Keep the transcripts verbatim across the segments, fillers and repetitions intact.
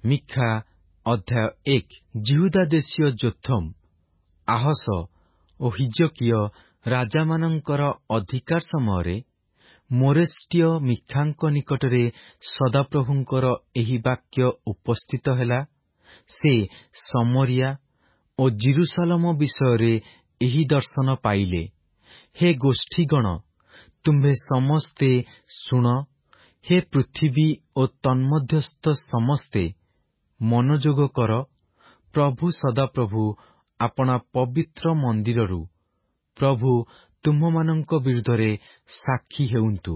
ମିଖା ଅଧ୍ୟାୟ ଏକ। ଜିହୁଦା ଦେଶୀୟ ଯୋଥମ୍, ଆହସ ଓ ହିଜକିୟ ରାଜାମାନଙ୍କର ଅଧିକାର ସମୟରେ ମୋରେଷ୍ଟିୟ ମିଖାଙ୍କ ନିକଟରେ ସଦାପ୍ରଭୁଙ୍କର ଏହି ବାକ୍ୟ ଉପସ୍ଥିତ ହେଲା। ସେ ସମରିଆ ଓ ଜିରୁସାଲମ ବିଷୟରେ ଏହି ଦର୍ଶନ ପାଇଲେ। ହେ ଗୋଷ୍ଠୀଗଣ, ତୁମ୍ଭେ ସମସ୍ତେ ଶୁଣ। ହେ ପୃଥିବୀ ଓ ତନ୍ମଧ୍ୟସ୍ଥ ସମସ୍ତେ ମନୋଯୋଗ କର। ପ୍ରଭୁ ସଦାପ୍ରଭୁ ଆପଣା ପବିତ୍ର ମନ୍ଦିରରୁ ପ୍ରଭୁ ତୁମ୍ଭମାନଙ୍କ ବିରୁଦ୍ଧରେ ସାକ୍ଷୀ ହେଉନ୍ତୁ।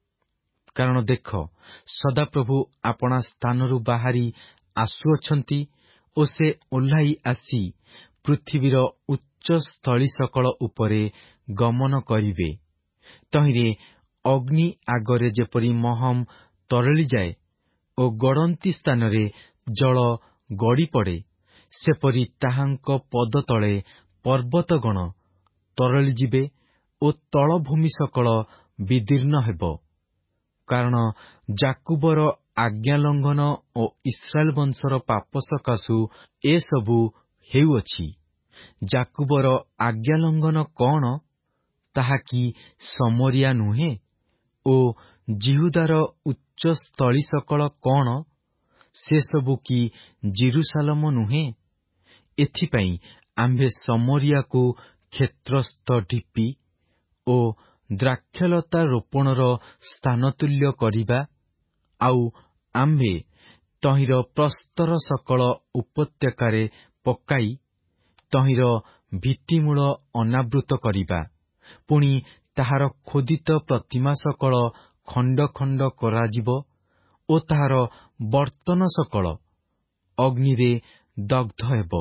କାରଣ ଦେଖ, ସଦାପ୍ରଭୁ ଆପଣା ସ୍ଥାନରୁ ବାହାରି ଆସୁଅଛନ୍ତି ଓ ସେ ଓହ୍ଲାଇ ଆସି ପୃଥିବୀର ଉଚ୍ଚ ସ୍ଥଳୀ ସକଳ ଉପରେ ଗମନ କରିବେ। ତହିଁରେ ଅଗ୍ନି ଆଗରେ ଯେପରି ମହମ ତରଳିଯାଏ ଓ ଗଡ଼ନ୍ତି ସ୍ଥାନରେ ଜଳ ଗଡ଼ିପଡ଼େ, ସେପରି ତାହାଙ୍କ ପଦତଳେ ପର୍ବତଗଣ ତରଳିଯିବେ ଓ ତଳଭୂମି ସକଳ ବିଦୀର୍ଣ୍ଣ ହେବ। କାରଣ ଯାକୁବର ଆଜ୍ଞାଲଙ୍ଘନ ଓ ଇସ୍ରାଏଲ ବଂଶର ପାପ ସକାଶୁ ଏସବୁ ହେଉଅଛି। ଯାକୁବର ଆଜ୍ଞାଲଙ୍ଘନ କଣ? ତାହା କି ସମରିଆ ନୁହେଁ? ଓ ଜିହୁଦାର ଉଚ୍ଚ ସ୍ଥଳୀ ସକଳ କଣ? ସେସବୁ କି ଜିରୁସାଲମ ନୁହେଁ? ଏଥିପାଇଁ ଆମ୍ଭେ ସମରିଆକୁ କ୍ଷେତ୍ରସ୍ଥ ଢିପି ଓ ଦ୍ରାକ୍ଷଲତା ରୋପଣର ସ୍ଥାନତୁଲ୍ୟ କରିବା। ଆଉ ଆମ୍ଭେ ତହିଁର ପ୍ରସ୍ତର ସକଳ ଉପତ୍ୟକାରେ ପକାଇ ତହିଁର ଭିତ୍ତିମୂଳ ଅନାବୃତ କରିବା। ପୁଣି ତାହାର ଖୋଦିତ ପ୍ରତିମା ସକଳ ଖଣ୍ଡ ଖଣ୍ଡ କରାଯିବ ଓ ତାହାର ବର୍ତ୍ତନ ସକଳ ଅଗ୍ନିରେ ଦଗ୍ଧ ହେବ।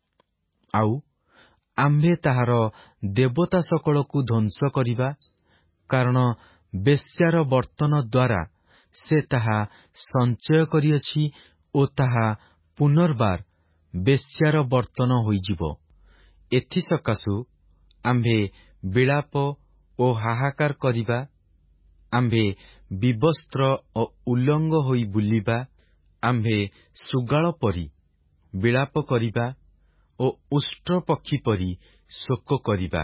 ଆଉ ଆମ୍ଭେ ତାହାର ଦେବତା ସକଳକୁ ଧ୍ୱଂସ କରିବା। କାରଣ ବେଶ୍ୟାର ବର୍ତ୍ତନ ଦ୍ୱାରା ସେ ତାହା ସଞ୍ଚୟ କରିଅଛି ଓ ତାହା ପୁନର୍ବାର ବେଶ୍ୟାର ବର୍ତ୍ତନ ହୋଇଯିବ। ଏଥିସକାଶୁ ଆମ୍ଭେ ବିଳାପ ଓ ହାହାକାର କରିବା। ଆମ୍ଭେ ବିବସ୍ତ୍ର ଓ ଉଲଙ୍ଗ ହୋଇ ବୁଲିବା। ଆମ୍ଭେ ଶୃଗାଳ ପରି ବିଳାପ କରିବା ଓ ଉଷ୍ଟ୍ରପକ୍ଷୀ ପରି ଶୋକ କରିବା।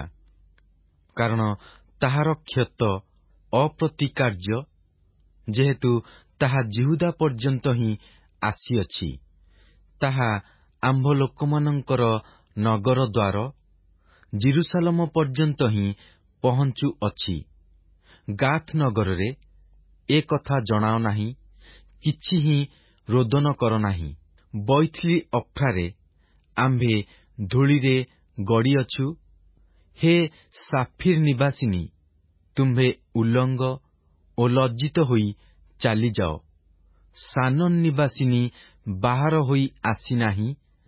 କାରଣ ତାହାର କ୍ଷତ ଅପ୍ରତିକାର୍ଯ୍ୟ, ଯେହେତୁ ତାହା ଜିହୁଦା ପର୍ଯ୍ୟନ୍ତ ହିଁ ଆସିଅଛି। ତାହା ଆମ୍ଭ ଲୋକମାନଙ୍କର ନଗର ଦ୍ୱାର ଜିରୁସାଲମ ପର୍ଯ୍ୟନ୍ତ ହିଁ ପହଞ୍ଚୁଅଛି। ଗାଥ ନଗରରେ ଏ କଥା ଜଣାଅ ନାହିଁ, କିଛି ହିଁ ରୋଦନ କର ନାହିଁ। ବଇଥିଲି ଅଫ୍ରାରେ ଆମ୍ଭେ ଧୂଳିରେ ଗଡ଼ିଅଛୁ। ହେ ସାଫିର ନିବାସିନୀ, ତୁମ୍ଭେ ଉଲଙ୍ଗ ଓ ଲଜ୍ଜିତ ହୋଇ ଚାଲିଯାଅ। ସାନନ୍ ନିବାସିନୀ ବାହାର ହୋଇ ଆସିନାହିଁ।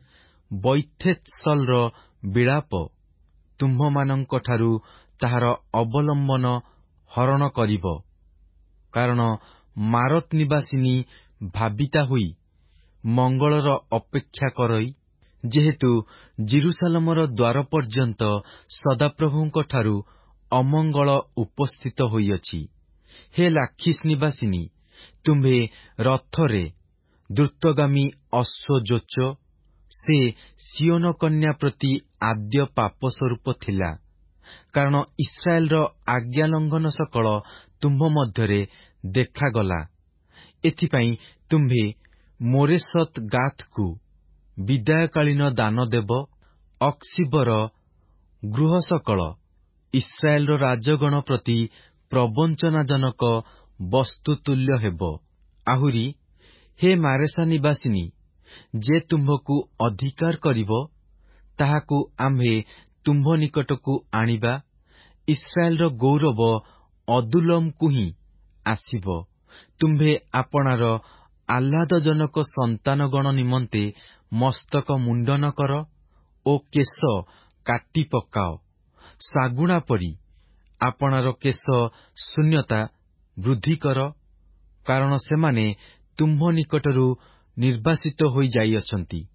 ବୈଥେତ୍ସଲର ବିଳାପ ତୁମ୍ଭମାନଙ୍କଠାରୁ ତାହାର ଅବଲମ୍ବନ ହରଣ କରିବ। କାରଣ ମାରତ ନିବାସିନୀ ଭାବିତା ହୋଇ ମଙ୍ଗଳର ଅପେକ୍ଷା କରଇ, ଯେହେତୁ ଜିରୁସାଲମର ଦ୍ୱାର ପର୍ଯ୍ୟନ୍ତ ସଦାପ୍ରଭୁଙ୍କଠାରୁ ଅମଙ୍ଗଳ ଉପସ୍ଥିତ ହୋଇଅଛି। ହେ ଲାଖିସ୍ ନିବାସିନୀ, ତୁମ୍ଭେ ରଥରେ ଦ୍ରୁତଗାମୀ ଅଶ୍ୱ ଯୋଚ। ସେ ସିଓନ କନ୍ୟା ପ୍ରତି ଆଦ୍ୟ ପାପ ସ୍ୱରୂପ ଥିଲା। କାରଣ ଇସ୍ରାଏଲର ଆଜ୍ଞାଲଙ୍ଘନ ସକଳ ତୁମ୍ଭ ମଧ୍ୟରେ ଦେଖାଗଲା। ଏଥିପାଇଁ ତୁମ୍ଭେ ମୋରେସତ୍ ଗାଥକୁ ବିଦାୟକାଳୀନ ଦାନ ଦେବ। ଅକ୍ସିବର ଗୃହ ସକଳ ଇସ୍ରାଏଲର ରାଜଗଣ ପ୍ରତି ପ୍ରବଞ୍ଚନାଜନକ ବସ୍ତୁ ତୁଲ୍ୟ ହେବ। ଆହୁରି ହେ ମାରେସା ନିବାସିନୀ, ଯେ ତୁମ୍ଭକୁ ଅଧିକାର କରିବ, ତାହାକୁ ଆମ୍ଭେ ତୁମ୍ଭ ନିକଟକୁ ଆଣିବା। ଇସ୍ରାଏଲର ଗୌରବ ଅଦୁଲ୍ଲମକୁ ହିଁ ଆସିବ। ତୁମ୍ଭେ ଆପଣାର ଆହ୍ଲାଦଜନକ ସନ୍ତାନଗଣ ନିମନ୍ତେ ମସ୍ତକ ମୁଣ୍ଡନ କର ଓ କେଶ କାଟି ପକାଅ। ଶାଗୁଣା ପରି ଆପଣାର କେଶ ଶୂନ୍ୟତା ବୃଦ୍ଧି କର। କାରଣ ସେମାନେ ତୁମ୍ଭ ନିକଟରୁ ନିର୍ବାସିତ ହୋଇ ଯାଇଅଛନ୍ତି।